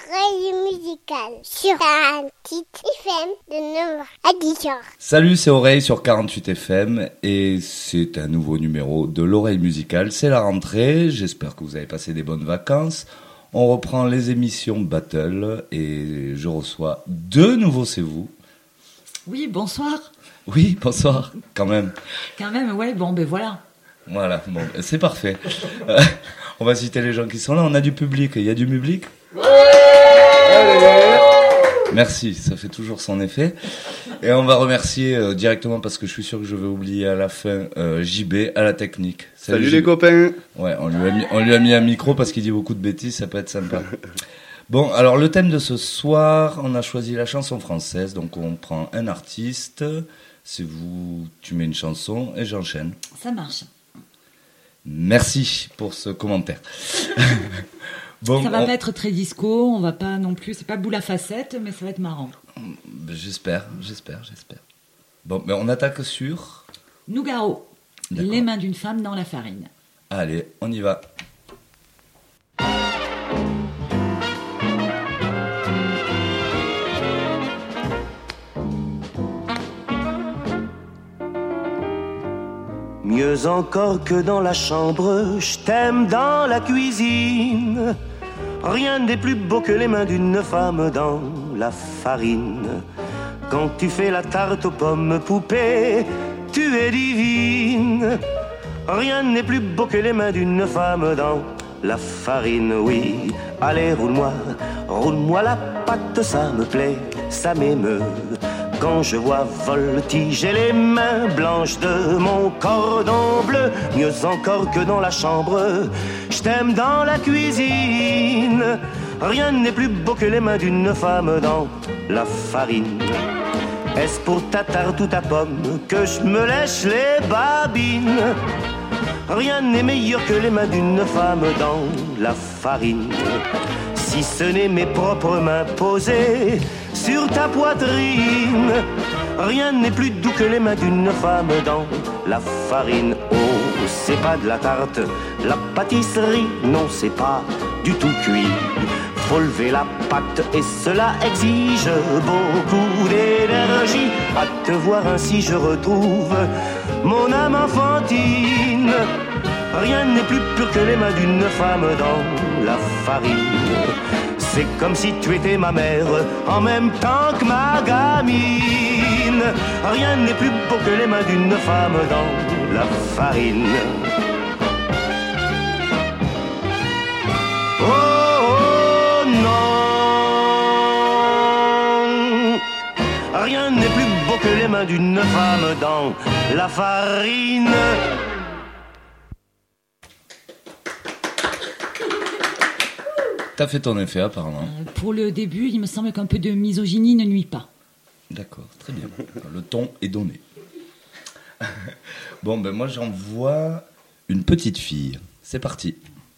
L'oreille musicale sur 48 FM de 9h à 10h. Salut, c'est Oreille sur 48 FM et c'est un nouveau numéro de l'oreille musicale. C'est la rentrée, j'espère que vous avez passé des bonnes vacances. On reprend les émissions Battle et je reçois de nouveau C'est vous. Oui, bonsoir. Oui, bonsoir, quand même. Quand même, ouais, bon, ben voilà. Voilà, bon, c'est parfait. On va citer les gens qui sont là, on a du public, il y a du public ? Merci, ça fait toujours son effet. Et on va remercier directement, parce que je suis sûr que je vais oublier à la fin, JB à la technique. Salut JB. les copains. Ouais, on lui a mis un micro parce qu'il dit beaucoup de bêtises, ça peut être sympa. Bon, alors le thème de ce soir, on a choisi la chanson française, donc on prend un artiste, c'est vous, tu mets une chanson et j'enchaîne. Ça marche. Merci pour ce commentaire. Bon, ça va pas être très disco, on va pas non plus, c'est pas boule à facettes, mais ça va être marrant. J'espère. Bon, mais on attaque sur... Nougaro, D'accord. Les mains d'une femme dans la farine. Allez, on y va. Mieux encore que dans la chambre, je t'aime dans la cuisine. Rien n'est plus beau que les mains d'une femme dans la farine. Quand tu fais la tarte aux pommes, poupée, tu es divine. Rien n'est plus beau que les mains d'une femme dans la farine, oui. Allez, roule-moi la pâte, ça me plaît, ça m'émeut. Quand je vois voltiger les mains blanches de mon cordon bleu, mieux encore que dans la chambre, je t'aime dans la cuisine. Rien n'est plus beau que les mains d'une femme dans la farine. Est-ce pour ta tarte ou ta pomme que je me lèche les babines? Rien n'est meilleur que les mains d'une femme dans la farine. Si ce n'est mes propres mains posées sur ta poitrine, rien n'est plus doux que les mains d'une femme dans la farine. Oh, c'est pas de la tarte, la pâtisserie, non, c'est pas du tout cuit. Faut lever la pâte et cela exige beaucoup d'énergie. À te voir ainsi je retrouve mon âme enfantine. Rien n'est plus pur que les mains d'une femme dans la farine. C'est comme si tu étais ma mère en même temps que ma gamine. Rien n'est plus beau que les mains d'une femme dans la farine. Oh non, rien n'est plus beau que les mains d'une femme dans la farine. T'as fait ton effet apparemment. Pour le début, il me semble qu'un peu de misogynie ne nuit pas. D'accord, très bien. Le ton est donné. Bon, ben moi j'envoie une petite fille. C'est parti.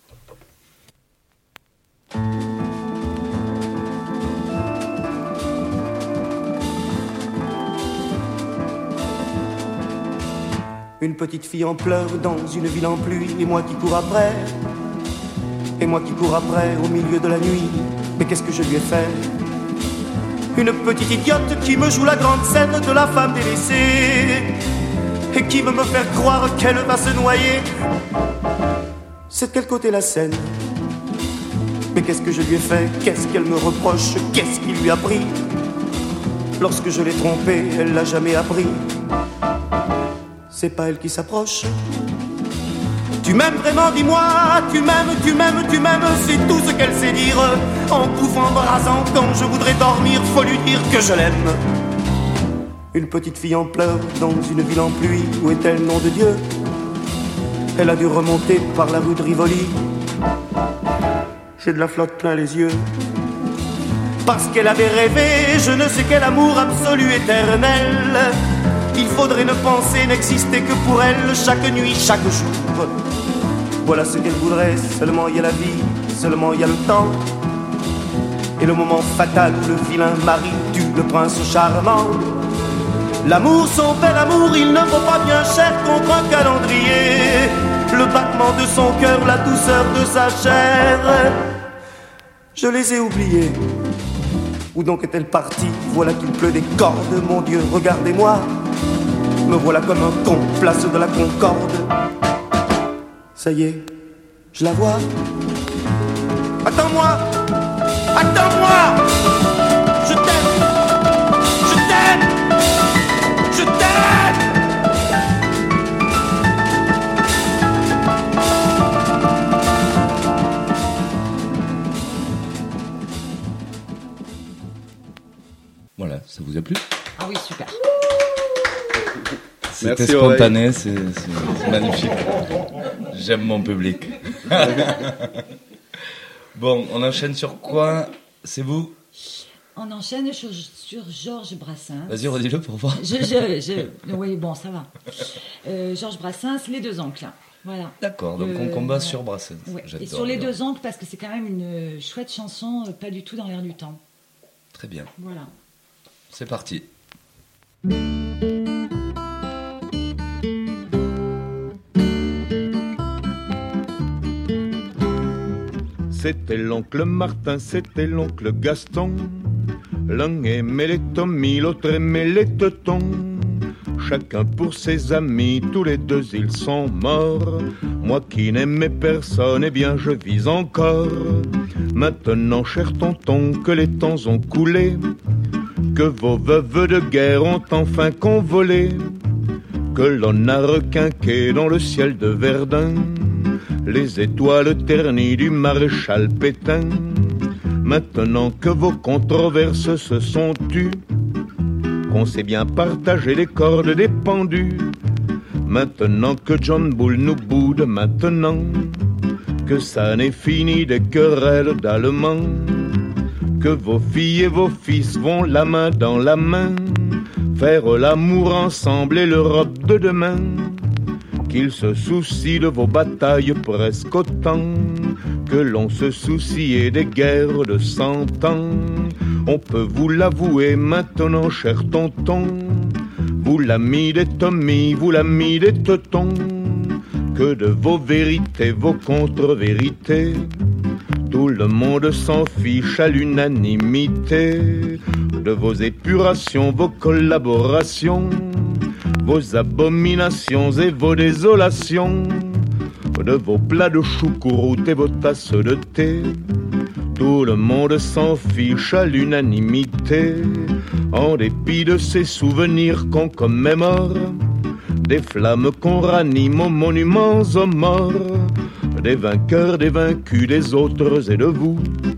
Une petite fille en pleurs dans une ville en pluie, et moi qui cours après. Et moi qui cours après au milieu de la nuit. Mais qu'est-ce que je lui ai fait? Une petite idiote qui me joue la grande scène de la femme délaissée et qui veut me faire croire qu'elle va se noyer. C'est de quel côté la scène? Mais qu'est-ce que je lui ai fait? Qu'est-ce qu'elle me reproche? Qu'est-ce qui lui a pris? Lorsque je l'ai trompée, elle l'a jamais appris. C'est pas elle qui s'approche. Tu m'aimes vraiment, dis-moi, tu m'aimes, c'est tout ce qu'elle sait dire. En bouffant, brasant, quand je voudrais dormir, faut lui dire que je l'aime. Une petite fille en pleurs dans une ville en pluie, où est-elle, nom de Dieu? Elle a dû remonter par la rue de Rivoli. J'ai de la flotte plein les yeux. Parce qu'elle avait rêvé, je ne sais quel amour absolu éternel. Il faudrait ne penser, n'exister que pour elle, chaque nuit, chaque jour. Voilà ce qu'elle voudrait, seulement il y a la vie, seulement il y a le temps. Et le moment fatal où le vilain mari tue le prince charmant. L'amour, son bel amour, il ne vaut pas bien cher contre un calendrier. Le battement de son cœur, la douceur de sa chair. Je les ai oubliées. Où donc est-elle partie? Voilà qu'il pleut des cordes, mon Dieu, regardez-moi. Me voilà comme un con, place de la Concorde. Ça y est, je la vois. Attends-moi! Attends-moi! Je t'aime! Je t'aime! Je t'aime! Voilà, ça vous a plu? Ah oui, super. C'était Merci, spontané, c'est magnifique. J'aime mon public. Bon, on enchaîne sur quoi? C'est vous? On enchaîne sur Georges Brassens. Vas-y, redis-le pour voir. Oui, bon, ça va. Georges Brassens, Les Deux Oncles. Voilà. D'accord, donc on combat sur Brassens. Ouais. J'adore. Et sur Les Deux Oncles, parce que c'est quand même une chouette chanson, pas du tout dans l'air du temps. Très bien, Voilà. c'est parti. C'était l'oncle Martin, c'était l'oncle Gaston. L'un aimait les Tommy, l'autre aimait les Teutons. Chacun pour ses amis, tous les deux ils sont morts. Moi qui n'aimais personne, eh bien je vis encore. Maintenant, cher tonton, que les temps ont coulé, que vos veuves de guerre ont enfin convolé, que l'on a requinqué dans le ciel de Verdun les étoiles ternies du maréchal Pétain. Maintenant que vos controverses se sont tues, qu'on sait bien partager les cordes des pendus, maintenant que John Bull nous boude, maintenant que ça n'est fini des querelles d'Allemands, que vos filles et vos fils vont la main dans la main faire l'amour ensemble et l'Europe de demain, qu'ils se soucient de vos batailles presque autant que l'on se souciait des guerres de 100 ans. On peut vous l'avouer maintenant, cher tonton, vous l'ami des Tommy, vous l'ami des Teutons, que de vos vérités, vos contre-vérités, tout le monde s'en fiche à l'unanimité. De vos épurations, vos collaborations, vos abominations et vos désolations, de vos plats de choucroute et vos tasses de thé, tout le monde s'en fiche à l'unanimité. En dépit de ces souvenirs qu'on commémore, des flammes qu'on ranime aux monuments aux morts, des vainqueurs, des vaincus, des autres et de vous.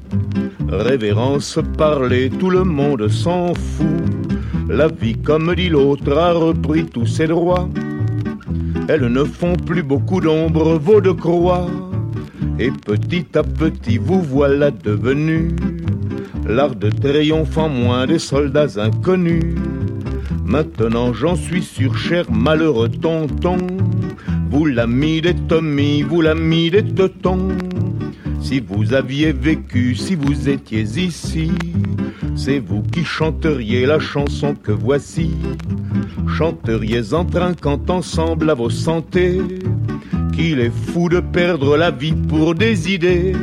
Révérence, parler, tout le monde s'en fout. La vie, comme dit l'autre, a repris tous ses droits. Elles ne font plus beaucoup d'ombre, vos de croix. Et petit à petit, vous voilà devenus l'art de triomphe en moins des soldats inconnus. Maintenant, j'en suis sûr, cher malheureux tonton, vous l'ami des Tommy, vous l'ami des Teutons. Si vous aviez vécu, si vous étiez ici, c'est vous qui chanteriez la chanson que voici. Chanteriez en trinquant ensemble à vos santés qu'il est fou de perdre la vie pour des idées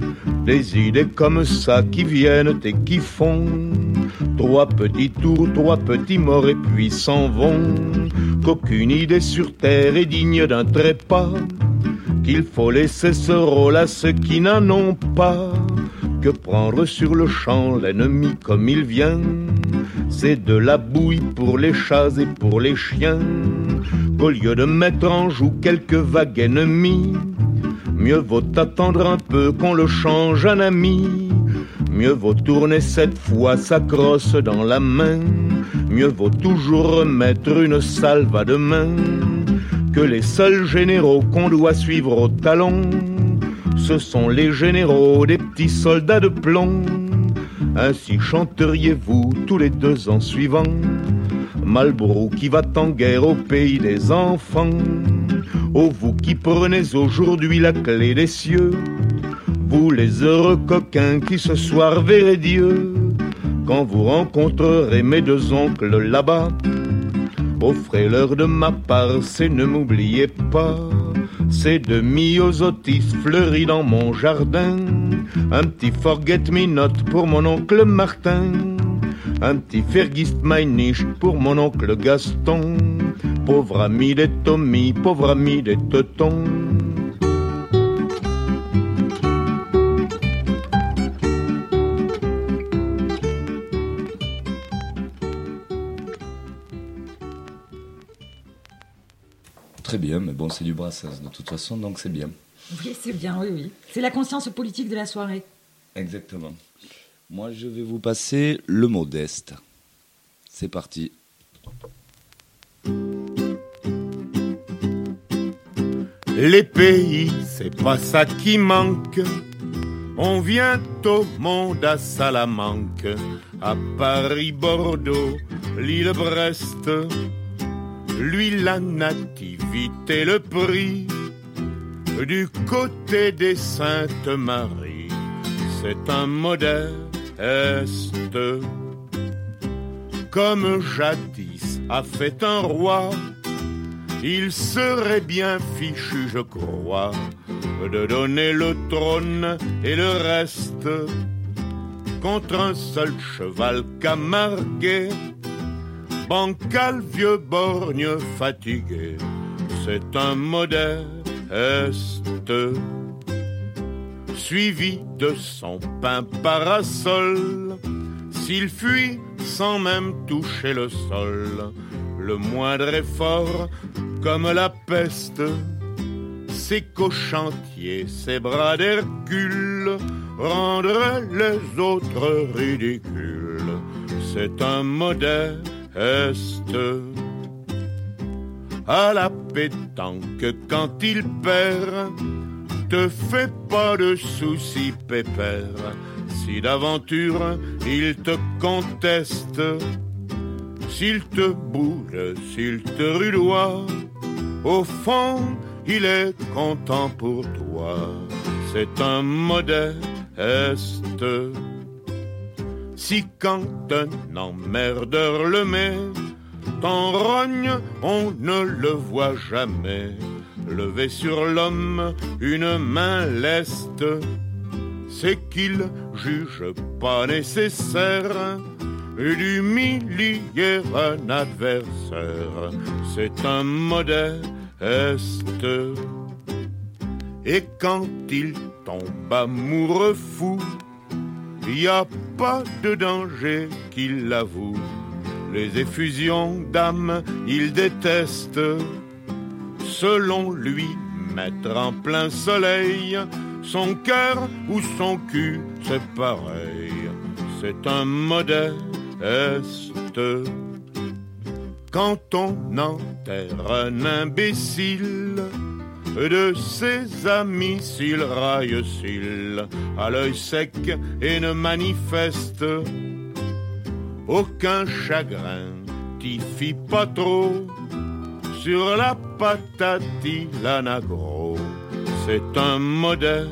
comme ça qui viennent et qui font 3 petits tours, 3 petits morts et puis s'en vont. Qu'aucune idée sur terre est digne d'un trépas, qu'il faut laisser ce rôle à ceux qui n'en ont pas, que prendre sur le champ l'ennemi comme il vient, c'est de la bouille pour les chats et pour les chiens, qu'au lieu de mettre en joue quelques vagues ennemies, mieux vaut attendre un peu qu'on le change en ami. Mieux vaut tourner cette fois sa crosse dans la main, mieux vaut toujours remettre une salve à deux mains, que les seuls généraux qu'on doit suivre au talon, ce sont les généraux des petits soldats de plomb. Ainsi chanteriez-vous tous les 2 ans suivants Marlborough qui va en guerre au pays des enfants. Ô vous qui prenez aujourd'hui la clé des cieux, vous les heureux coquins qui ce soir verrez Dieu, quand vous rencontrerez mes 2 oncles là-bas, offrez-leur de ma part, c'est ne m'oubliez pas, C'est de myosotis fleuris dans mon jardin. Un petit forget-me-not pour mon oncle Martin. Un petit Vergisst-mein-nicht pour mon oncle Gaston. Pauvre ami des Tommy, pauvre ami des Teutons. Très bien, mais bon, c'est du Brassens de toute façon, donc c'est bien. Oui, c'est bien, oui, oui. C'est la conscience politique de la soirée. Exactement. Moi, je vais vous passer le modeste. C'est parti. Les pays, c'est pas ça qui manque. On vient au monde à Salamanque, à Paris, Bordeaux, l'île Brest. Lui, la nativité, le prix, du côté des Saintes-Maries, c'est un modeste. Comme jadis a fait un roi, il serait bien fichu, je crois, de donner le trône et le reste contre un seul cheval camargué. Bancal, vieux borgne fatigué, c'est un modeste. Suivi de son pain parasol, s'il fuit sans même toucher le sol, le moindre effort comme la peste, ses qu'au chantier, ses bras d'Hercule rendraient les autres ridicules. C'est un modeste. À la pétanque quand il perd, te fais pas de soucis pépère. Si d'aventure il te conteste, s'il te boule, s'il te rudoie, au fond il est content pour toi. C'est un modeste. Si quand un emmerdeur le met, t'en rogne, on ne le voit jamais. Lever sur l'homme une main leste, c'est qu'il juge pas nécessaire d'humilier un adversaire. C'est un modeste. Et quand il tombe amoureux fou, y a pas de danger qu'il l'avoue. Les effusions d'âme, il déteste. Selon lui, mettre en plein soleil son cœur ou son cul, c'est pareil. C'est un modeste. Quand on enterre un imbécile, de ses amis s'il raille, s'il à l'œil sec et ne manifeste aucun chagrin, t'y fie pas trop. Sur la patate il en a gros. C'est un modeste.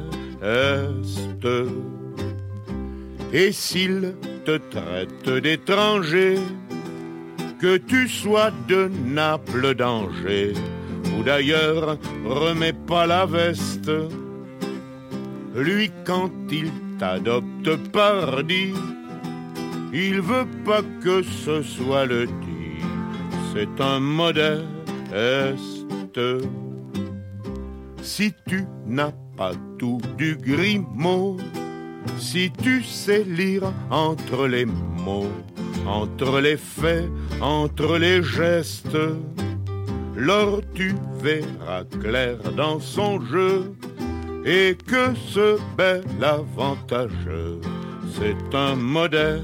Et s'il te traite d'étranger, que tu sois de Naples, d'Angers ou d'ailleurs, remets pas la veste. Lui quand il t'adopte pardi, il veut pas que ce soit le dit. C'est un modeste. Si tu n'as pas tout du Grimaud, si tu sais lire entre les mots, entre les faits, entre les gestes, lors tu verras clair dans son jeu, et que ce bel avantageux, c'est un modeste.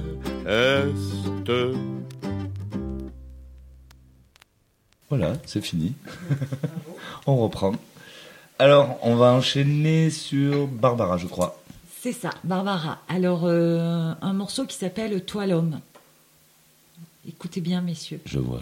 Voilà, c'est fini. On reprend. Alors, on va enchaîner sur Barbara, je crois. C'est ça, Barbara. Alors, un morceau qui s'appelle « Toi l'homme ». Écoutez bien, messieurs. Je vois.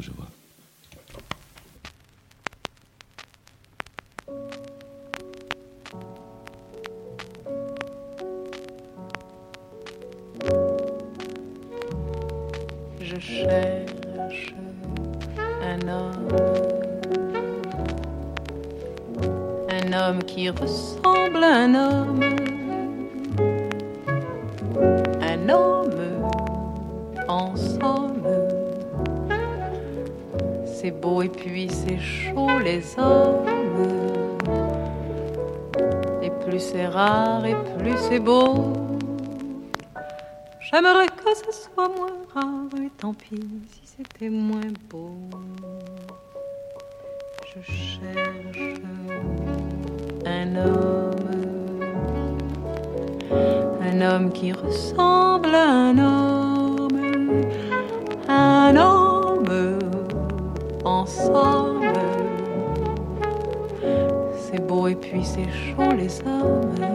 Je cherche un Un homme qui ressemble à un homme. Un homme en somme. C'est beau et puis c'est chaud les hommes. Et plus c'est rare et plus c'est beau. J'aimerais que ce soit moins rare, et tant pis si c'était moins beau. Je cherche un homme qui ressemble à un homme en somme. C'est beau et puis c'est chaud les hommes.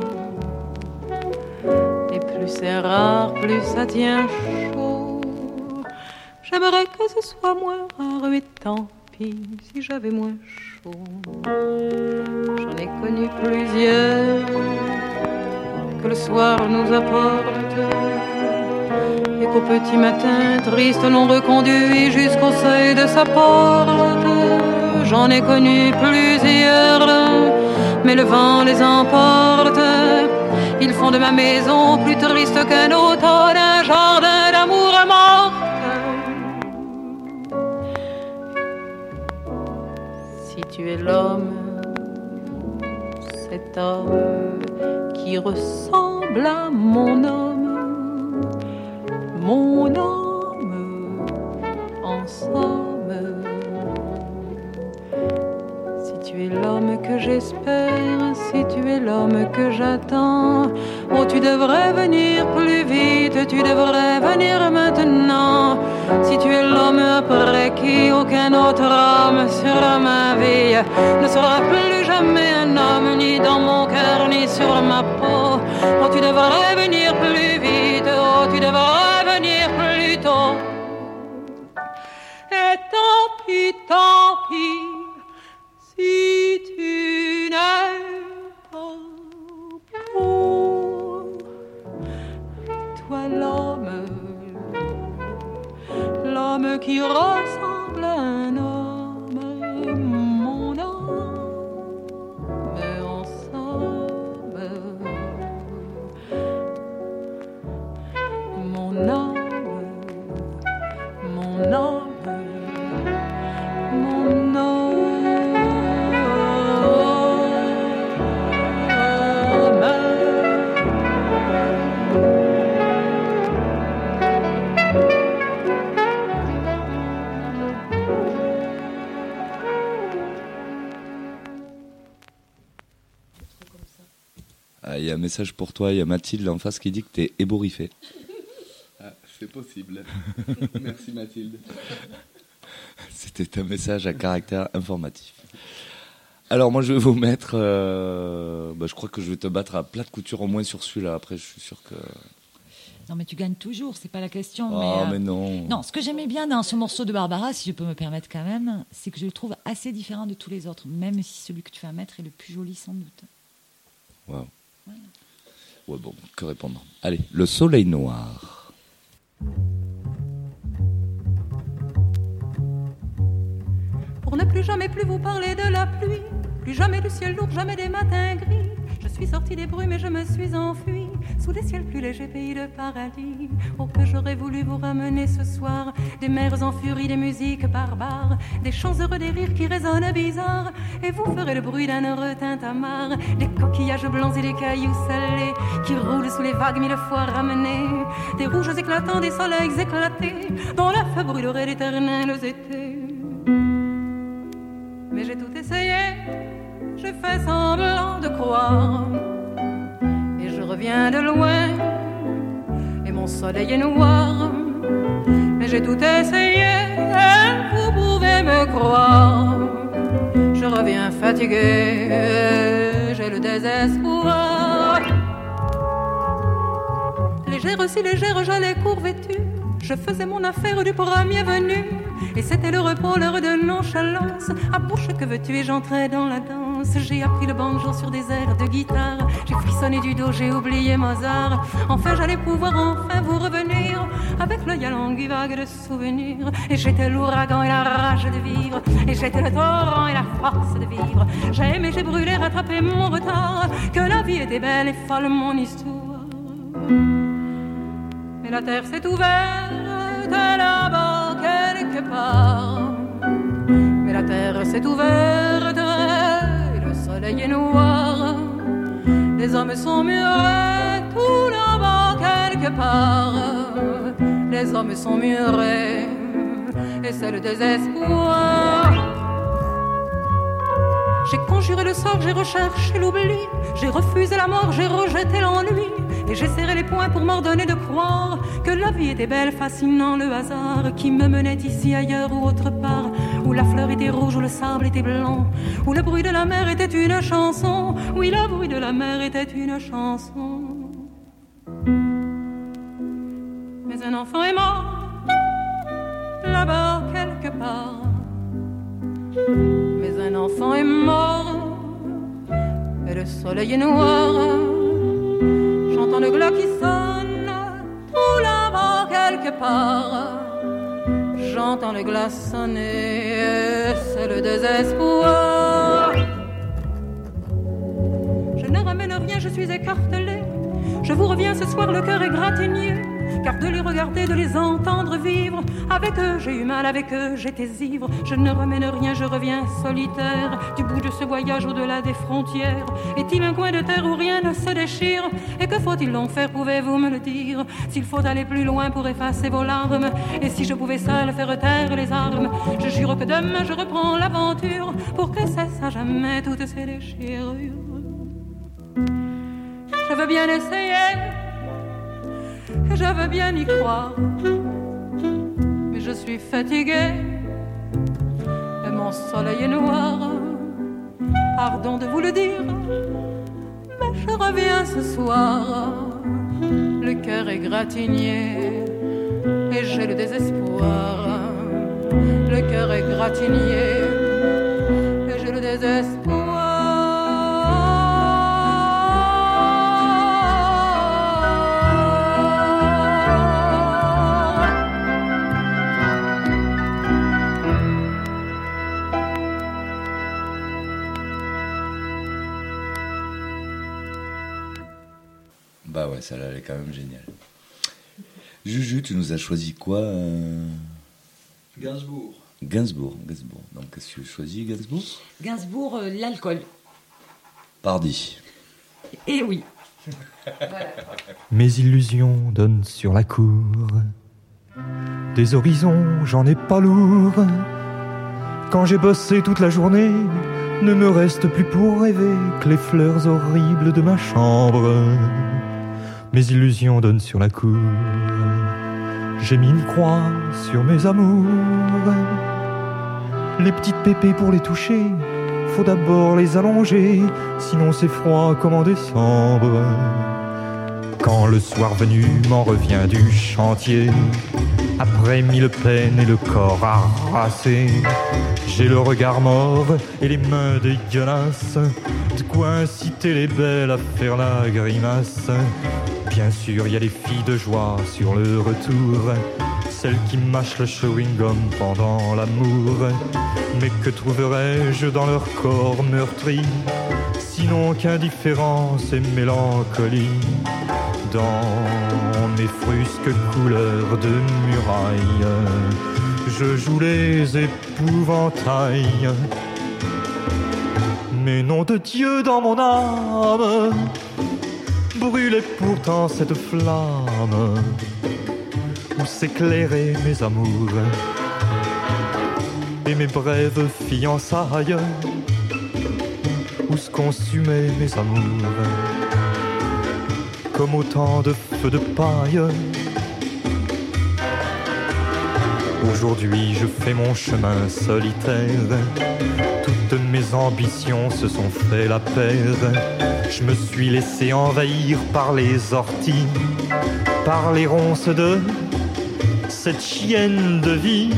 Et plus c'est rare, plus ça tient chaud. J'aimerais que ce soit moins rare, et tant pis si j'avais moins chaud. J'en ai connu plusieurs que le soir nous apporte, et qu'au petit matin triste l'on reconduit jusqu'au seuil de sa porte. J'en ai connu plusieurs, mais le vent les emporte. Ils font de ma maison plus triste qu'un automne, un jardin d'amour morte. Si tu es l'homme, cet homme qui ressemble à mon homme en somme. Si tu es l'homme que j'espère, si tu es l'homme que j'attends, oh tu devrais venir plus vite, tu devrais venir maintenant. Si tu es l'homme après qui aucun autre homme sur ma vie ne sera plus jamais un homme, ni dans mon cœur, ni sur ma peau. Oh tu devrais venir plus vite, oh tu devrais venir plus tôt. Et tant pis, si tu n'es pas beau. Toi l'homme qui ressemble à un homme, mon homme en somme. Mon homme. Il y a un message pour toi, il y a Mathilde en face qui dit que t'es ébouriffé. Ah, c'est possible. Merci Mathilde. C'était un message à caractère informatif. Alors moi je vais vous mettre, je crois que je vais te battre à plat de couture au moins sur celui-là, après je suis sûr que... Non mais tu gagnes toujours, c'est pas la question. Mais non. Non, ce que j'aimais bien dans ce morceau de Barbara, si je peux me permettre quand même, c'est que je le trouve assez différent de tous les autres, même si celui que tu vas mettre est le plus joli sans doute. Waouh. Voilà. Ouais bon, que répondre. Allez, le soleil noir. Pour ne plus jamais plus vous parler de la pluie, plus jamais du ciel lourd, jamais des matins gris. Je suis sortie des brumes et je me suis enfuie sous des ciels plus légers, pays de paradis. Oh que j'aurais voulu vous ramener ce soir, des mers en furie, des musiques barbares, des chants heureux, des rires qui résonnent bizarres. Et vous ferez le bruit d'un heureux tintamarre, des coquillages blancs et des cailloux salés qui roulent sous les vagues mille fois ramenés, des rouges éclatants, des soleils éclatés dont la feu brûlerait d'éternels étés. Mais j'ai tout essayé, j'ai fait semblant de croire, et je reviens de loin, et mon soleil est noir. Mais j'ai tout essayé, vous pouvez me croire, je reviens fatigué, j'ai le désespoir. Légère, si légère, j'allais court vêtue, je faisais mon affaire du premier venu, et c'était le repos, l'heure de nonchalance. À bouche que veux-tu, et j'entrais dans la danse. J'ai appris le banjo sur des airs de guitare, j'ai frissonné du dos, j'ai oublié Mozart. Enfin j'allais pouvoir enfin vous revenir, avec l'œil à langue vague de souvenirs. Et j'étais l'ouragan et la rage de vivre, et j'étais le torrent et la force de vivre. J'ai aimé, j'ai brûlé, rattrapé mon retard, que la vie était belle et folle mon histoire. Mais la terre s'est ouverte là-bas quelque part. Mais la terre s'est ouverte et le soleil est noir. Les hommes sont murés tout là-bas quelque part. Les hommes sont murés et c'est le désespoir. J'ai conjuré le sort, j'ai recherché l'oubli, j'ai refusé la mort, j'ai rejeté l'ennui. Et j'ai serré les poings pour m'ordonner de croire que la vie était belle, fascinant le hasard qui me menait ici, ailleurs ou autre part, où la fleur était rouge, où le sable était blanc, où le bruit de la mer était une chanson. Oui, le bruit de la mer était une chanson. Mais un enfant est mort là-bas quelque part. Mais un enfant est mort et le soleil est noir. J'entends le glas qui sonne tout là-bas quelque part. J'entends le glas sonner et c'est le désespoir. Je ne ramène rien, je suis écartelé. Je vous reviens ce soir, le cœur égratigné, car de les regarder, de les entendre vivre, avec eux j'ai eu mal, avec eux j'étais ivre. Je ne ramène rien, je reviens solitaire du bout de ce voyage au-delà des frontières. Est-il un coin de terre où rien ne se déchire? Et que faut-il donc faire, pouvez-vous me le dire? S'il faut aller plus loin pour effacer vos larmes, et si je pouvais seul faire taire les armes, je jure que demain je reprends l'aventure pour que cessent à jamais toutes ces déchirures. Je veux bien essayer, je veux bien y croire, mais je suis fatiguée et mon soleil est noir. Pardon de vous le dire, mais je reviens ce soir. Le cœur est gratigné et j'ai le désespoir. Le cœur est gratigné et j'ai le désespoir. Bah ouais, celle-là, elle est quand même géniale. Juju, tu nous as choisi quoi Gainsbourg. Gainsbourg. Donc, qu'est-ce que tu choisis, Gainsbourg? Gainsbourg, l'alcool. Pardi. Et oui. Mes illusions donnent sur la cour. Des horizons, j'en ai pas lourd. Quand j'ai bossé toute la journée, ne me reste plus pour rêver que les fleurs horribles de ma chambre. Mes illusions donnent sur la cour. J'ai mis une croix sur mes amours. Les petites pépées pour les toucher, faut d'abord les allonger, sinon c'est froid comme en décembre. Quand le soir venu m'en revient du chantier, après 1000 peines et le corps harassé, j'ai le regard mort et les mains dégueulasses, de quoi inciter les belles à faire la grimace. Bien sûr, il y a les filles de joie sur le retour, celles qui mâchent le chewing-gum pendant l'amour. Mais que trouverais-je dans leur corps meurtri, sinon qu'indifférence et mélancolie? Dans mes frusques couleurs de muraille, je joue les épouvantails. Mais nom de Dieu, dans mon âme brûlait pourtant cette flamme où s'éclairaient mes amours et mes brèves fiançailles, où se consumaient mes amours comme autant de feux de paille. Aujourd'hui je fais mon chemin solitaire, toutes mes ambitions se sont fait la paire. Je me suis laissé envahir par les orties, par les ronces de cette chienne de vie.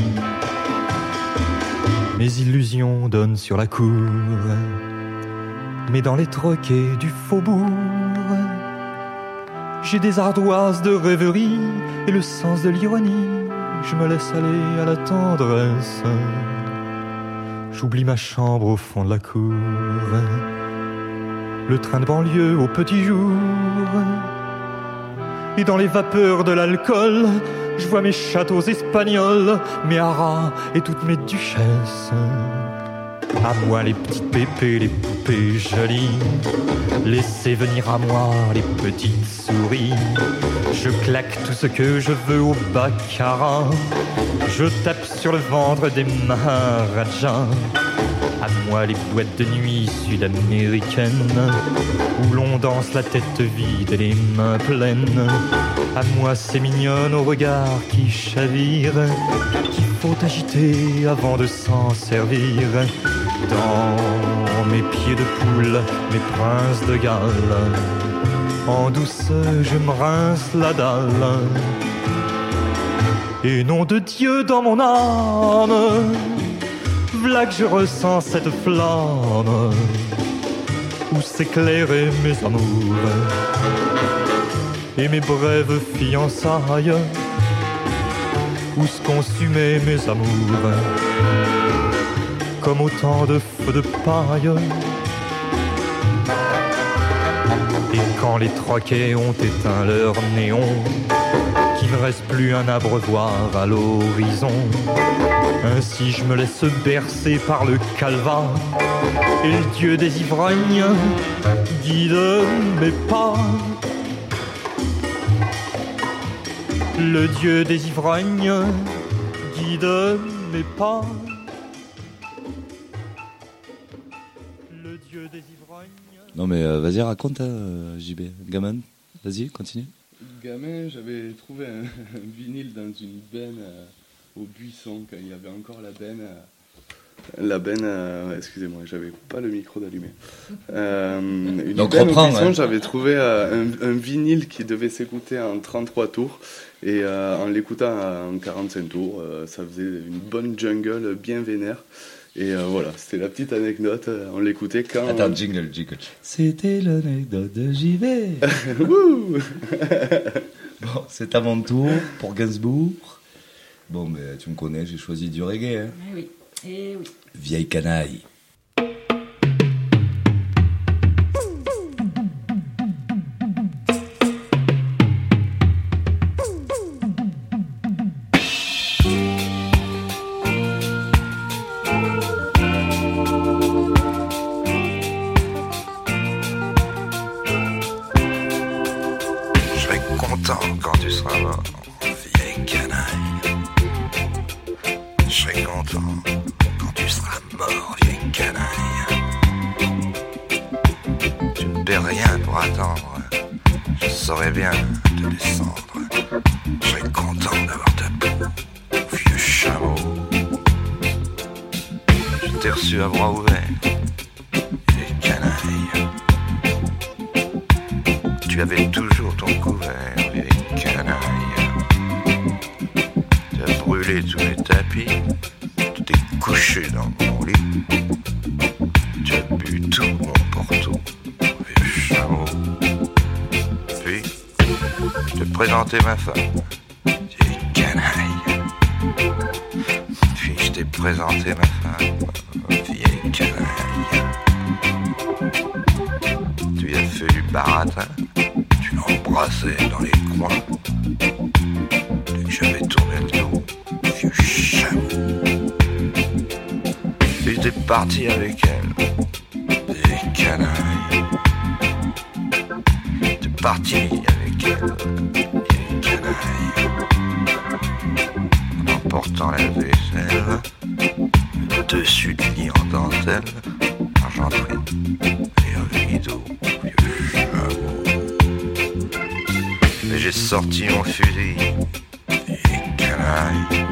Mes illusions donnent sur la cour, mais dans les troquets du faubourg, J'ai des ardoises de rêverie et le sens de l'ironie. Je me laisse aller à la tendresse. J'oublie ma chambre au fond de la cour. Le train de banlieue au petit jour. Et dans les vapeurs de l'alcool, je vois mes châteaux espagnols, mes haras et toutes mes duchesses. À moi les petites pépées, les poupées jolies. Laissez venir à moi les petites souris. Je claque tout ce que je veux au baccarat. Je tape sur le ventre des maharajas. À moi les boîtes de nuit sud-américaines, où l'on danse la tête vide et les mains pleines. À moi ces mignonnes au regard qui chavirent, qu'il faut agiter avant de s'en servir. Dans mes pieds de poule, mes princes de Galles, en douceur je me rince la dalle. Et nom de Dieu dans mon âme, v'là que je ressens cette flamme où s'éclairer mes amours et mes brèves fiançailles, où se consumaient mes amours comme autant de feux de paille. Et quand les troquets ont éteint leur néon, qu'il ne reste plus un abreuvoir à l'horizon, ainsi je me laisse bercer par le calva, et le Dieu des ivrognes guide mes pas. Le Dieu des ivrognes guide mes pas. Le Dieu des ivrognes. Non mais vas-y, raconte, JB. Gamin, vas-y, continue. Gamin, j'avais trouvé un vinyle dans une benne au buisson, quand il y avait encore la benne. Excusez-moi, j'avais pas le micro d'allumé. Donc benne reprends, au buisson, hein. j'avais trouvé un vinyle qui devait s'écouter en 33 tours. Et en l'écoutant en 45 tours, ça faisait une bonne jungle bien vénère. Et voilà, c'était la petite anecdote. On l'écoutait quand... Attends, jingle. C'était l'anecdote de JB. Wouh. Bon, c'est à mon tour pour Gainsbourg. Bon, mais tu me connais, j'ai choisi du reggae. Hein. Eh oui. Vieille canaille. Quand tu seras mort, vieille canaille. Je serai content quand tu seras mort, vieille canaille. Tu ne perds rien pour attendre, je saurais bien te descendre. Je serai content d'avoir ta peau, vieux chameau. Je t'ai reçu à bras ouverts, vieille canaille. Tu avais toujours ton couvert, vieille canaille. Tu as brûlé tous les tapis, tu t'es couché dans mon lit. Tu as bu tout mon porto, vieux chameau. Puis, je t'ai présenté ma femme, vieille canaille. Puis je t'ai présenté ma femme, vieille canaille. Tu lui as fait du baratin, tu l'embrassais dans les coins. Dès que j'avais tourné le dos, vieux chameau. Puis t'es parti avec elle, vieille canaille. T'es parti avec elle, vieille canaille. En emportant la vaisselle, le dessus du lit en dentelle, argenterie et un rideau, vieux chameau. Et j'ai sorti mon fusil, vieille canaille.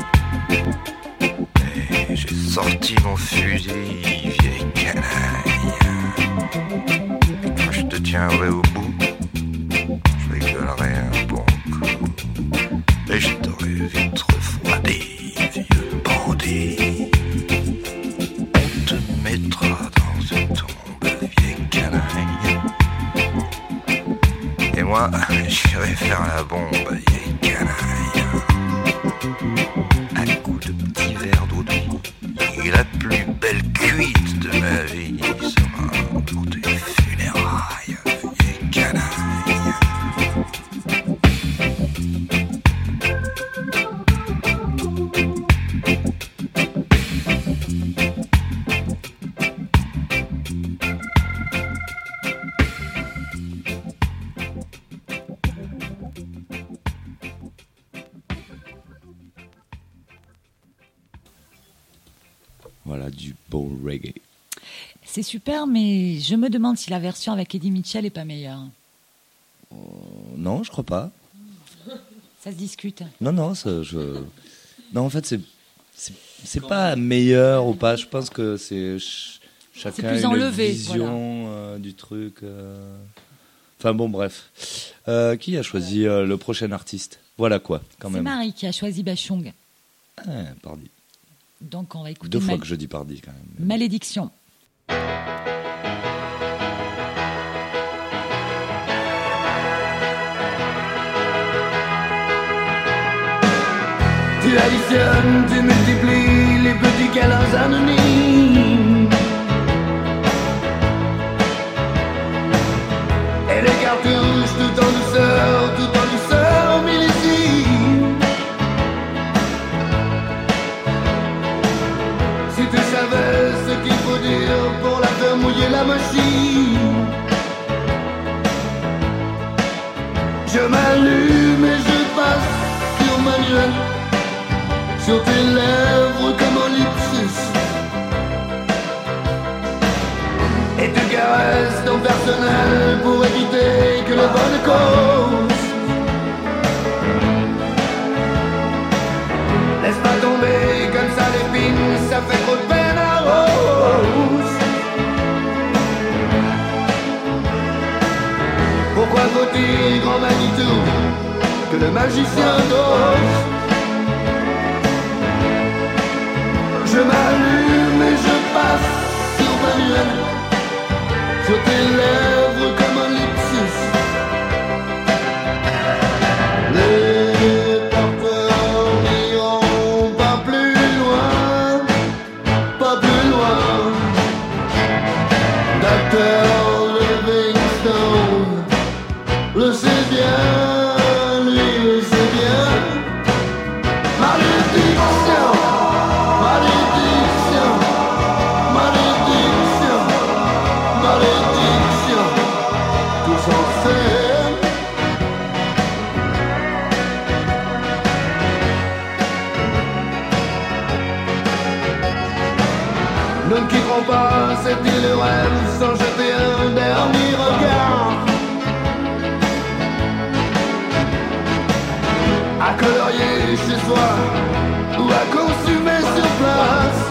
Et j'ai sorti mon fusil, vieille canaille. Quand je te tiendrai au bout, je rigolerai un bon coup. Et je t'aurai vite refroidi, vieux bandit. On te mettra dans une tombe, vieille canaille. Et moi, j'irai faire la bombe, vieille canaille. À coup de petits verres d'eau de vie, et la plus belle cuite de ma vie sera pour tes funérailles, vieille canaille. Voilà, du bon reggae. C'est super, mais je me demande si la version avec Eddie Mitchell est pas meilleure. Non, je crois pas. Ça se discute. Non, non, non, en fait, c'est pas meilleur ou pas. Je pense que chacun plus a une enlevé, vision du truc. Enfin bon, bref. Qui a choisi le prochain artiste? Voilà quoi, quand même. C'est Marie qui a choisi Bachung. Ah, pardi. Donc on va écouter 2 fois que je dis pardi quand même. Malédiction. Tu additionnes, tu multiplies les petits câlins anonymes et les cartouches tout en douceur millésime. Si tu savais ce qu'il faut dire pour la faire mouiller la machine. Je m'allume et je passe sur manuel, sur tes lèvres comme un lipsus, et tu caresses ton personnel pour éviter que le vent ne cause. Laisse pas tomber comme ça l'épine, ça fait trop de peine à Rose. Pourquoi faut-il, grand Manitou, que le magicien dose? Je m'allume et je passe sur manuel, sur tes lèvres comme un lipsus. Les porteurs n'iront pas plus loin, pas plus loin. Dr. Livingstone le sait bien, lui le sait bien. Malédiction, malédiction, malédiction, malédiction, tous ensemble. Nous ne quitterons pas cette île de rêve sans jeter un dernier regard. À colorier chez soi ou à consumer sur place.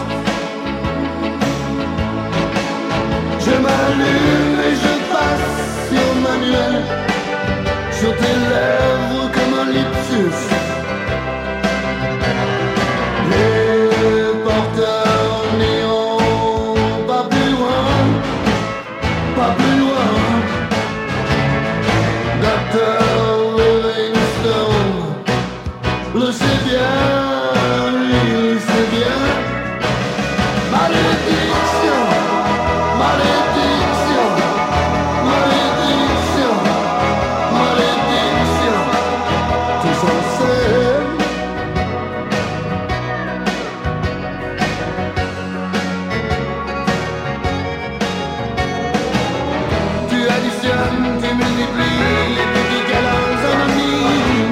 Je m'allume et je passe sur manuel, sur tes lèvres comme un lipsus. Les porteurs n'iront pas plus loin, pas plus loin. Dr. Livingstone le sait bien, lui le sait bien. Malédiction, malédiction, malédiction, malédiction, tous ensemble. Tu additionnes, tu multiplies les petits câlins anonymes.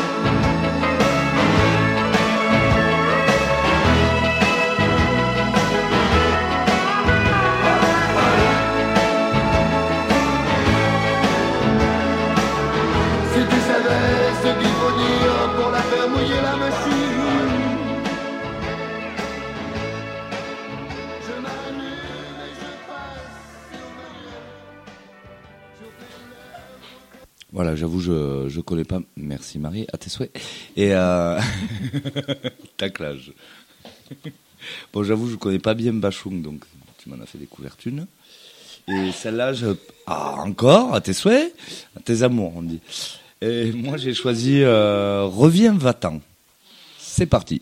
Si tu savais ce qu'il faut dire pour la faire mouiller la machine. Je m'allume et je passe sur manuel. Voilà, j'avoue, je connais pas. Merci Marie, à tes souhaits. Et taclage. Bon, j'avoue, je connais pas bien Bachung, donc tu m'en as fait découvrir une. Et celle-là, encore, à tes souhaits, à tes amours, on dit. Et moi, j'ai choisi Reviens, va-t'en. C'est parti.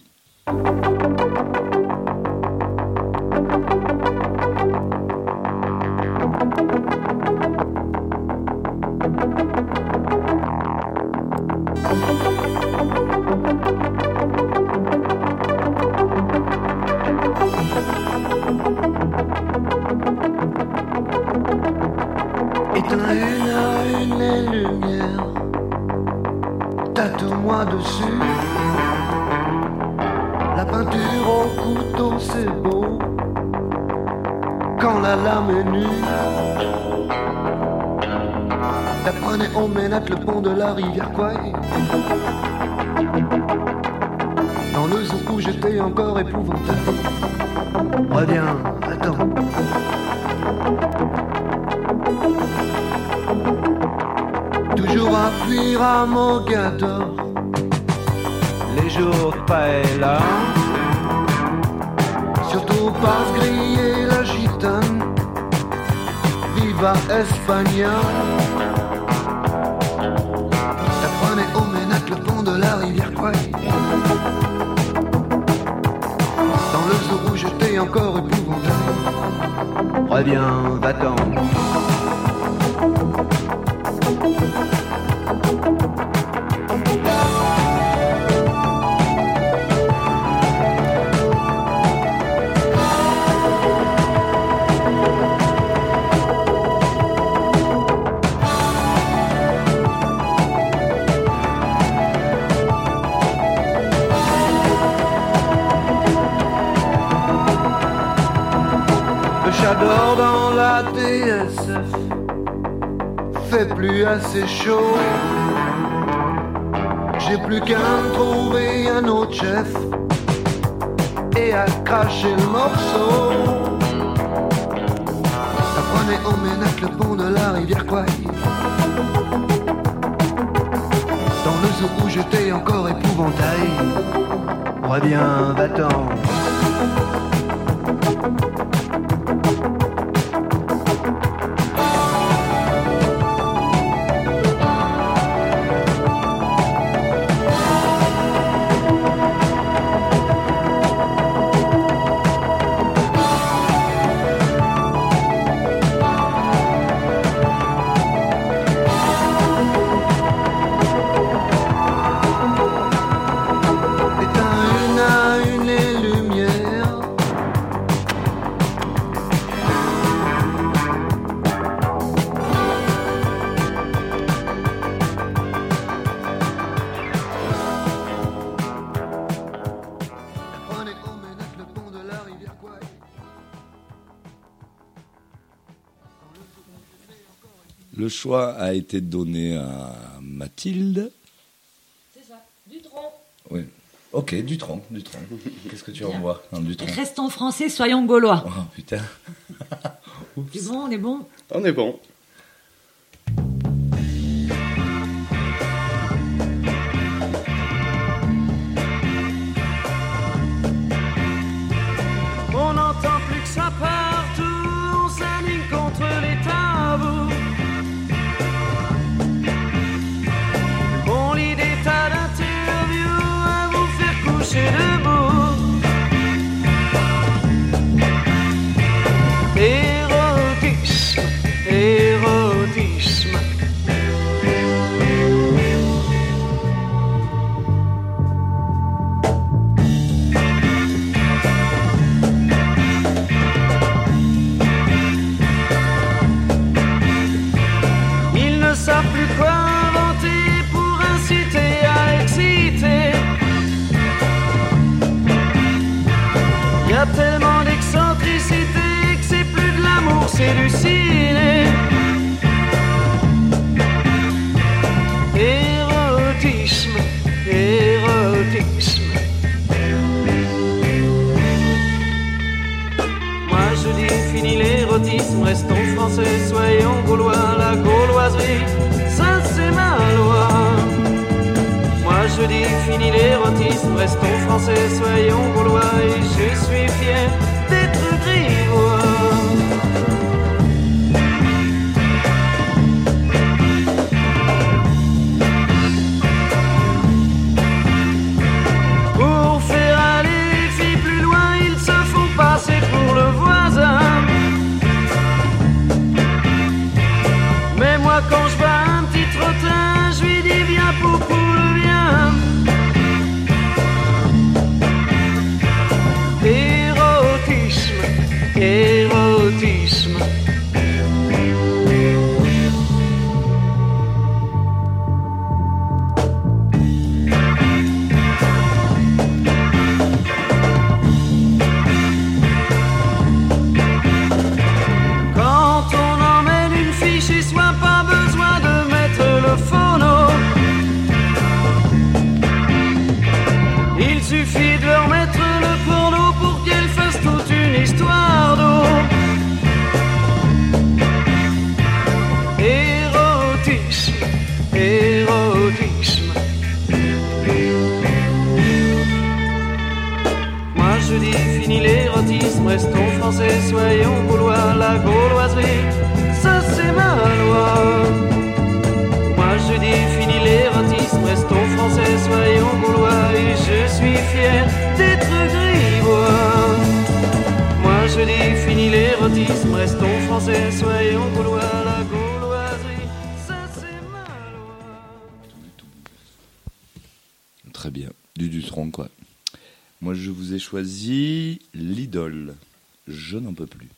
Éteins une à une les lumières, tatoue-moi dessus. La peinture au couteau c'est beau, quand la lame est nue. T'apprenais on ménate le pont de la rivière Kwai. Dans le zoo où j'étais encore épouvanté. Reviens, attends. Toujours à fuir à Mogador, les jours pas et là. Surtout pas se griller la gitane, viva Espagne. T'apprenais au ménate le pont de la rivière Kwai. Dans le zoo où j'étais encore épouvanté. Reviens, va-t'en. J'adore dans la DSF, fait plus assez chaud. J'ai plus qu'à me trouver un autre chef et à cracher le morceau. Apprenez au ménate le pont de la rivière Kwai. Dans le zoo où j'étais encore épouvantail. Reviens, va-t'en. Le choix a été donné à Mathilde. C'est ça, Dutronc. Oui. Ok, Dutronc. Qu'est-ce que tu envoies dans Dutronc? Restons français, soyons gaulois. Oh putain. C'est bon, on est bon? On est bon. On n'entend plus que ça partout, on s'aligne contre les tabous. On lit des tas d'interviews à vous faire coucher debout. Érotisme, érotisme. Ils ne savent plus quoi inventer pour inciter à exciter. Y a tellement d'excentricité que c'est plus de l'amour, c'est du ciné. Érotisme, érotisme. Moi je dis fini l'érotisme, restons français, soyons gaulois. La gauloiserie, ça c'est ma loi. Moi je dis fini l'érotisme, restons français, soyons gaulois. Et je suis fier d'être grivois. fini l'érotisme, restons français, soyons gaulois. La gauloiserie, ça c'est ma loi. Moi je dis fini l'érotisme, restons français, soyons gaulois. Et je suis fier d'être grivois. Moi je dis fini l'érotisme, restons français, soyons gaulois. La gauloiserie, ça c'est ma loi. Très bien, du Dutronc quoi. Moi je vous ai choisi l'idole. Je n'en peux plus.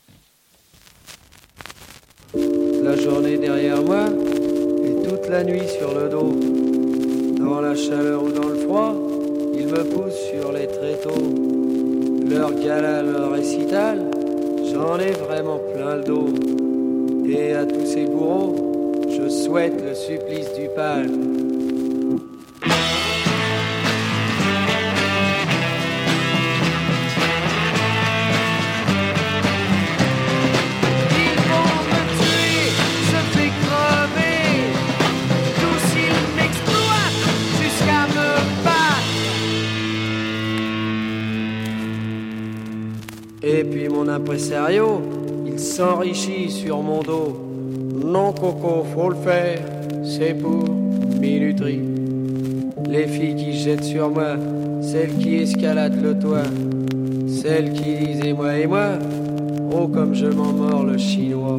La journée derrière moi et toute la nuit sur le dos. Dans la chaleur ou dans le froid, ils me poussent sur les tréteaux. Leur gala, leur récital, j'en ai vraiment plein le dos. Et à tous ces bourreaux, je souhaite le supplice du pal. Et puis mon impresario, il s'enrichit sur mon dos. Non coco, faut le faire, c'est pour minuterie. Les filles qui jettent sur moi, celles qui escaladent le toit, celles qui disent et moi, oh comme je m'en mords le chinois.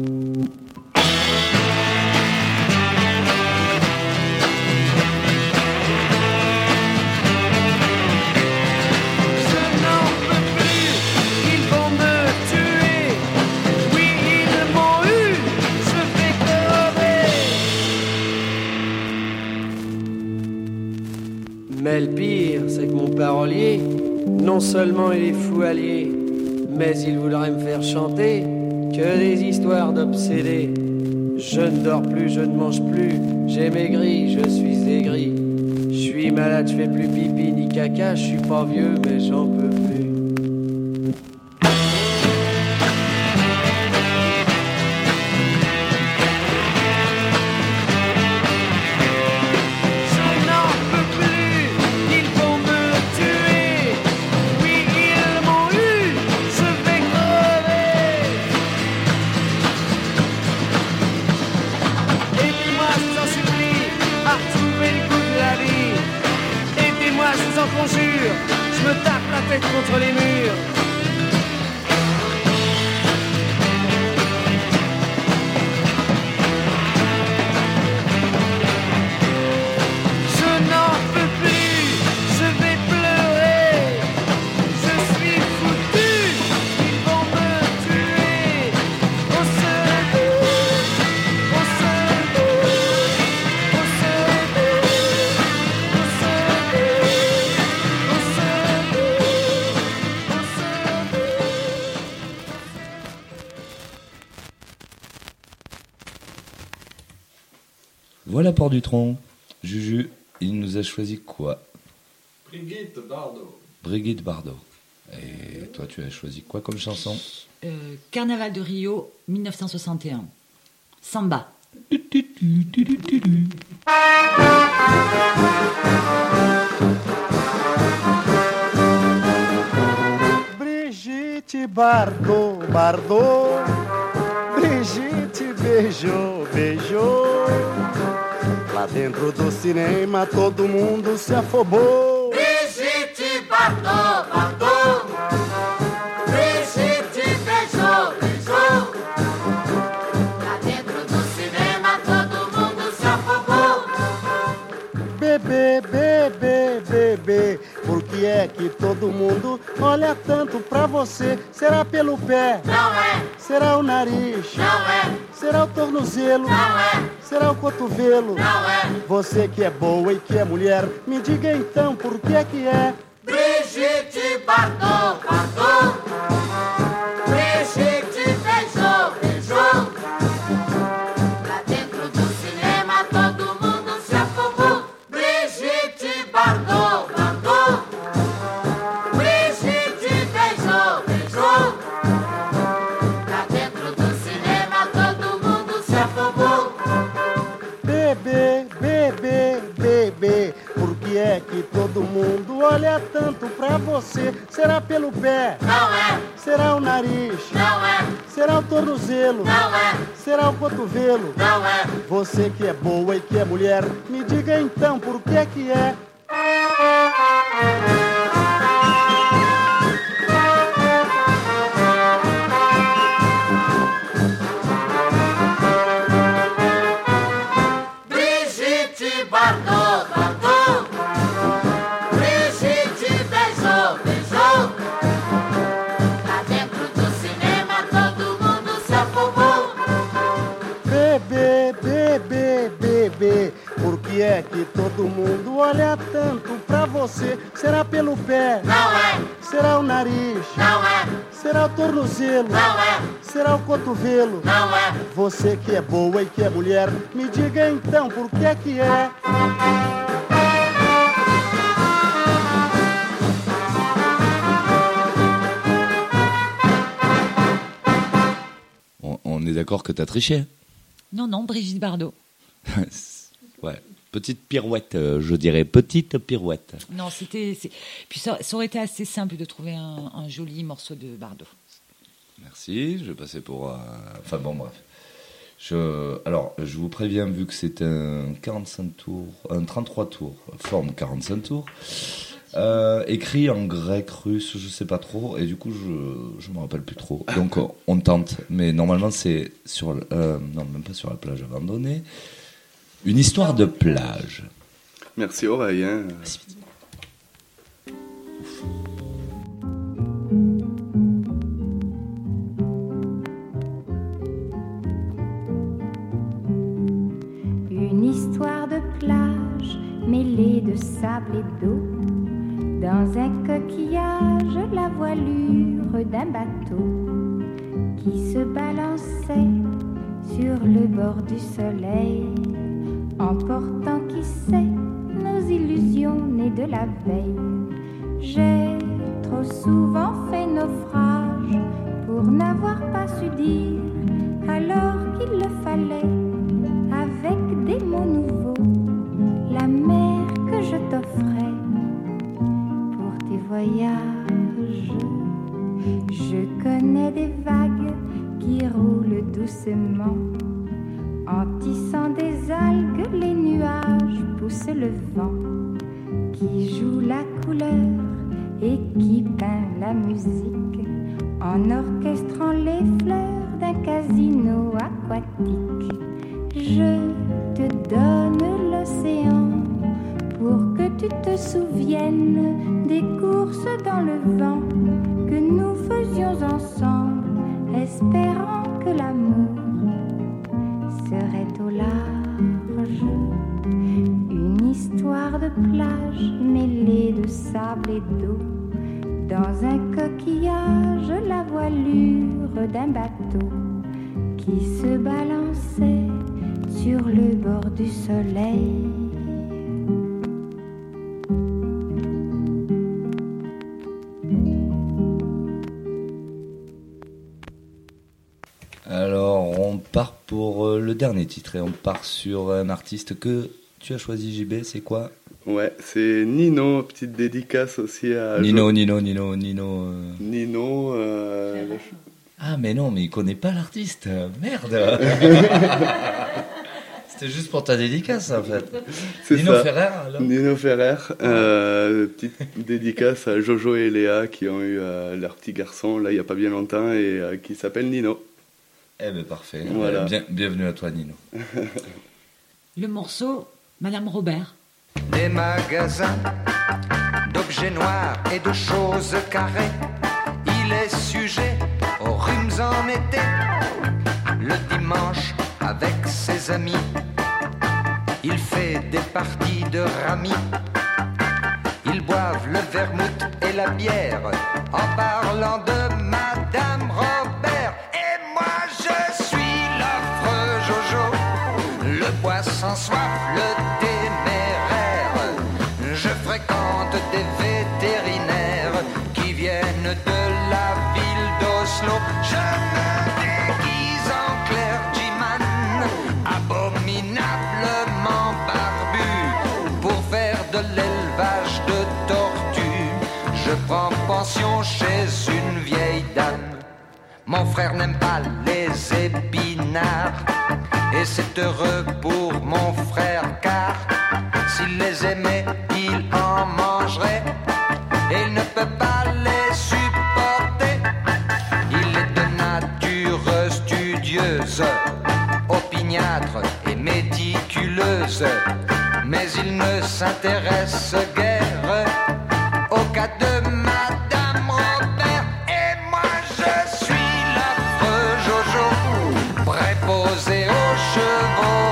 Mais le pire, c'est que mon parolier, non seulement il est fou allié, mais il voudrait me faire chanter que des histoires d'obsédés. Je ne dors plus, je ne mange plus, j'ai maigri, je suis aigri. Je suis malade, je fais plus pipi ni caca, je suis pas vieux, mais j'en peux plus. Je me tape la tête contre les murs. Je n'en peux plus, je vais pleurer. Je suis foutu, ils vont me tuer. Au secours, au secours, au secours, au secours. Voilà Port du Tronc. Juju, il nous a choisi quoi? Brigitte Bardot. Brigitte Bardot. Et toi, tu as choisi quoi comme chanson? Carnaval de Rio, 1961. Samba. Brigitte Bardot, Bardot. Brigitte beijou, beijou. Lá dentro do cinema todo mundo se afobou. Brigitte Bardot, Bardot. Brigitte beijou, beijou. Lá dentro do cinema todo mundo se afobou. Bebê, bebê, bebê. Por que é que todo mundo olha tanto pra você? Será pelo pé? Não é. Será o nariz? Não é. Será o tornozelo? Não é. Será o cotovelo? Não é. Você que é boa e que é mulher, me diga então por que é? Brigitte Bardot, Bardot. Brigitte beijou, beijou. Lá dentro do cinema todo mundo se afobou. Brigitte Bardot, Bardot. Brigitte beijou, beijou. Lá dentro do cinema todo mundo se afobou. Bebê, bebê, bebê. Por que é que todo mundo mundo olha tanto pra você. Será pelo pé? Não é. Será o nariz? Não é. Será o tornozelo? Não é. Será o cotovelo? Não é. Você que é boa e que é mulher, me diga então por que é. Brigitte Bardot, Bardot. Brigitte beijou, beijou. Lá dentro do cinema todo mundo se afogou. Bebê, bebê, bebê, por que é que todo mundo olha tanto pra você? Será pelo pé? Não é. Será o nariz? Não é. Será o tornozelo? Não é. Será o cotovelo? Não é. Você que é boa e que é mulher, me diga então por que é. On est d'accord que t'as triché. Non, non, Brigitte Bardot. Ouais. Petite pirouette, je dirais. Petite pirouette. Non, Puis ça aurait été assez simple de trouver un joli morceau de Bardot. Merci, je vais passer pour... Enfin bon, bref. Alors, je vous préviens, vu que c'est un 45 tours, un 33 tours, forme 45 tours, écrit en grec, russe, je sais pas trop, et du coup, je me rappelle plus trop. Donc, on tente, mais normalement, c'est sur... non, même pas sur la plage abandonnée. Une histoire de plage. Merci Aurélien. Une histoire de plage mêlée de sable et d'eau. Dans un coquillage, la voilure d'un bateau qui se balançait sur le bord du soleil, emportant qui sait nos illusions nées de la veille. J'ai trop souvent fait naufrage pour n'avoir pas su dire alors qu'il le fallait avec des mots nouveaux la mer que je t'offrais pour tes voyages. Je connais des vagues qui roulent doucement. En tissant des algues, les nuages poussent le vent qui joue la couleur et qui peint la musique en orchestrant les fleurs d'un casino aquatique. Je te donne l'océan pour que tu te souviennes des courses dans le vent que nous faisions ensemble, espérant que l'amour serait au large. Une histoire de plage mêlée de sable et d'eau. Dans un coquillage, la voilure d'un bateau qui se balançait sur le bord du soleil. Alors, on part pour le dernier titre et on part sur un artiste que tu as choisi, JB, c'est quoi? Ouais, c'est Nino, petite dédicace aussi à... Nino. Ah mais non, mais il connaît pas l'artiste, merde. C'était juste pour ta dédicace en fait. C'est Nino ça. Ferrer alors. Nino Ferrer, petite dédicace à Jojo et Léa qui ont eu leur petit garçon là il y a pas bien longtemps et qui s'appelle Nino. Eh ben parfait, Voilà. Bienvenue à toi Nino. Le morceau, Madame Robert. Des magasins d'objets noirs et de choses carrées. Il est sujet aux rhumes en été. Le dimanche avec ses amis, il fait des parties de rami. Ils boivent le vermouth et la bière en parlant de Madame Robert. Et moi je suis l'affreux Jojo, le poisson soif, le téméraire. Je fréquente des vétérinaires qui viennent de la ville d'Oslo. Je me déguise en clergyman, abominablement barbu, pour faire de l'élevage de taureaux. prends pension chez une vieille dame. Mon frère n'aime pas les épinards, et c'est heureux pour mon frère, car s'il les aimait, il en mangerait, et il ne peut pas les supporter. Il est de nature studieuse, opiniâtre et méticuleuse, mais il ne s'intéresse guère au cas de Madame Robert. Et moi je suis l'affreux Jojo, préposé aux chevaux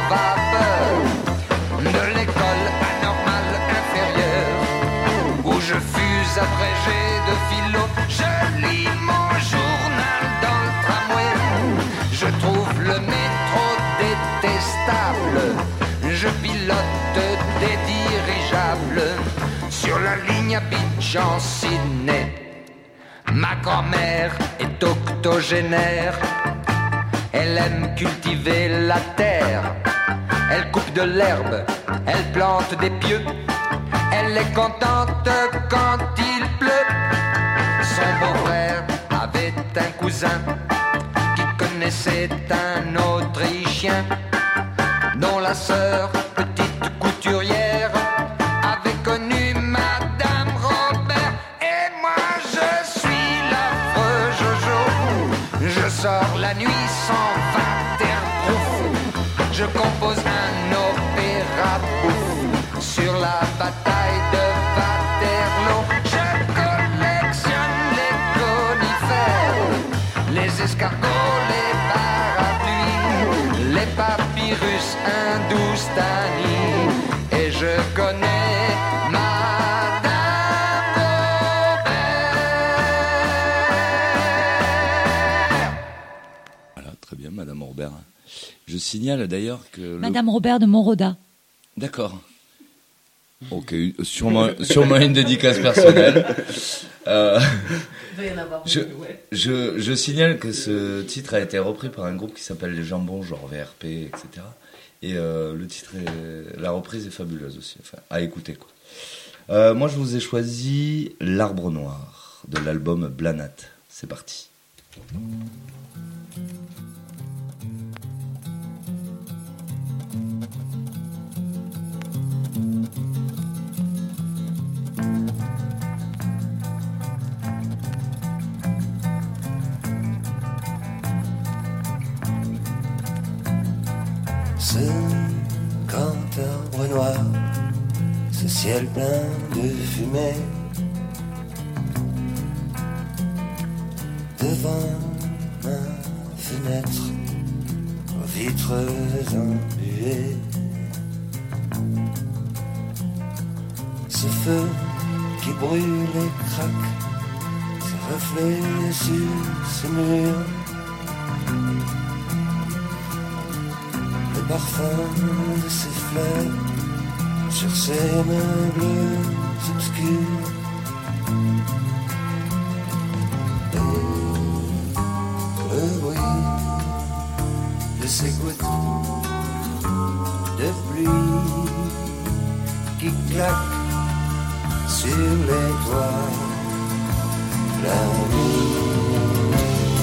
vapeur de l'école anormale inférieure, où je fus abrégé de philo. Je lis mon journal dans le tramway, je trouve le métro détestable, je pilote des dirigeables sur la ligne Abidjan-Sydney. Ma grand-mère est octogénaire, elle aime cultiver la terre, elle coupe de l'herbe, elle plante des pieux, elle est contente quand il pleut. Son beau-frère avait un cousin qui connaissait un Autrichien, dont la sœur, petite couturière, avait connu Madame Robert. Et moi je suis l'affreux Jojo, je sors la nuit sans waterproof, je compose un opéra bouffe sur la bataille de Waterloo. Je collectionne les conifères, les escargots, les parapluies, les papyrus hindoustani, et je connais Madame Robert. Voilà, très bien, Madame Robert. Je signale d'ailleurs que... Madame Robert de Montroda. D'accord. Ok, sûrement une dédicace personnelle. Je signale que ce titre a été repris par un groupe qui s'appelle Les Jambons, genre VRP, etc. Et le titre, la reprise est fabuleuse aussi, enfin, à écouter quoi. Moi je vous ai choisi L'Arbre Noir de l'album Blanat. C'est parti. Ce grand arbre noir, ce ciel plein de fumée, devant ma fenêtre, aux vitres embuées. Ce feu qui brûle et craque, ses reflets sur ce mur, le parfum de ses fleurs sur ces meubles obscurs. Et le bruit de ces gouttes de pluie qui claquent sur les toits la nuit.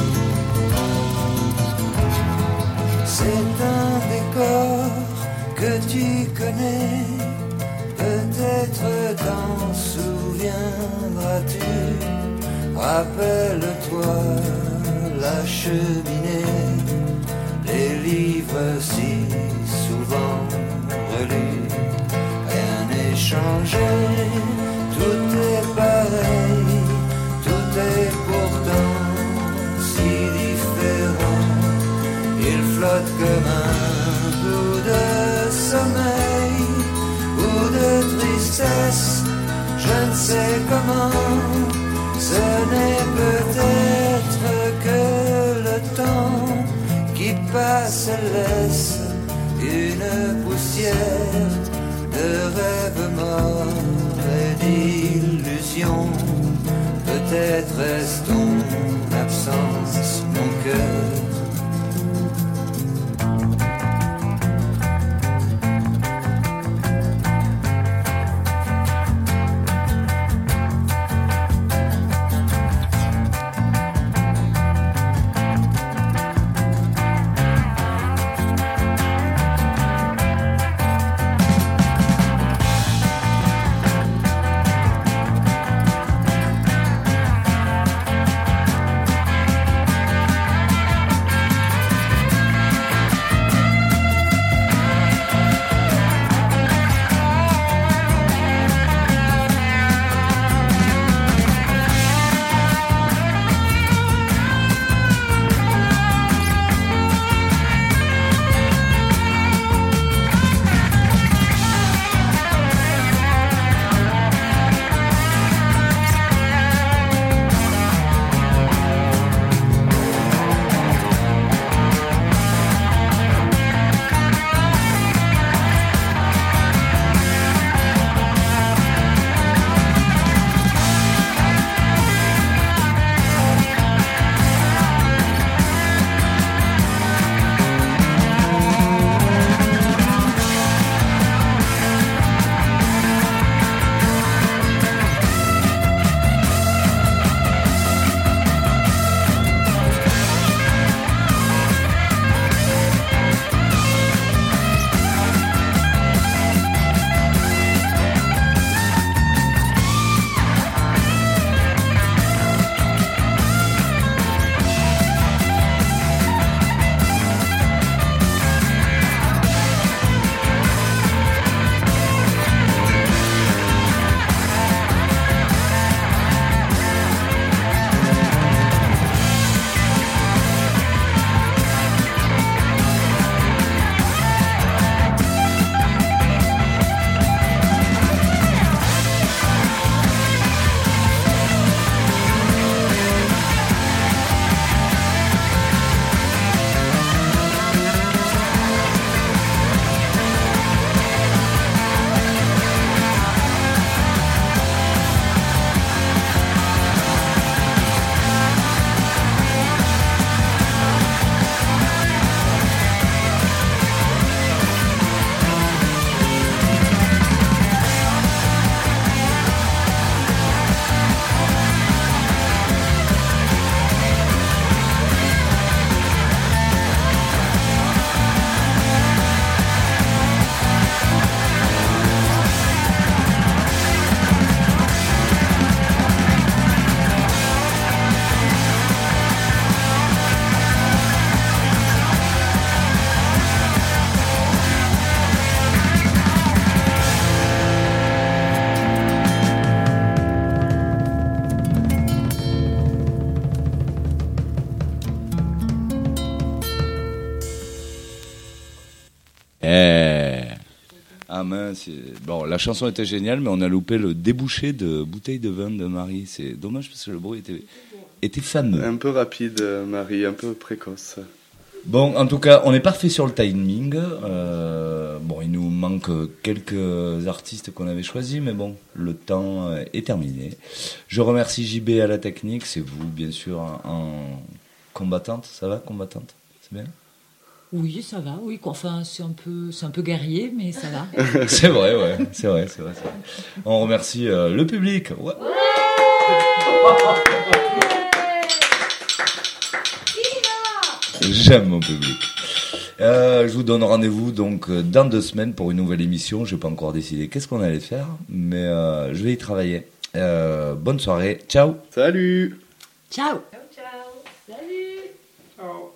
C'est un décor que tu connais, peut-être t'en souviendras-tu. Rappelle-toi la cheminée, les livres si souvent relus. Rien n'est changé, tout est pareil, tout est pourtant si différent. Il flotte comme un bout de sommeil ou de tristesse, je ne sais comment. Ce n'est peut-être que le temps qui passe laisse une poussière de rêves morts et d'illusions. Peut-être est-ce ton absence, mon cœur. Bon, la chanson était géniale, mais on a loupé le débouché de bouteille de vin de Marie. C'est dommage parce que le bruit était fameux. Un peu rapide, Marie, un peu précoce. Bon, en tout cas, on est parfait sur le timing. Bon, il nous manque quelques artistes qu'on avait choisis, mais bon, le temps est terminé. Je remercie JB à la technique, c'est vous, bien sûr, en combattante. Ça va, combattante? C'est bien? Oui, ça va, oui. Enfin, c'est un peu guerrier, mais ça va. C'est vrai, ouais. C'est vrai. On remercie le public. Ouais. J'aime mon public. Je vous donne rendez-vous donc dans 2 semaines pour une nouvelle émission. Je n'ai pas encore décidé qu'est-ce qu'on allait faire, mais je vais y travailler. Bonne soirée. Ciao. Salut. Ciao.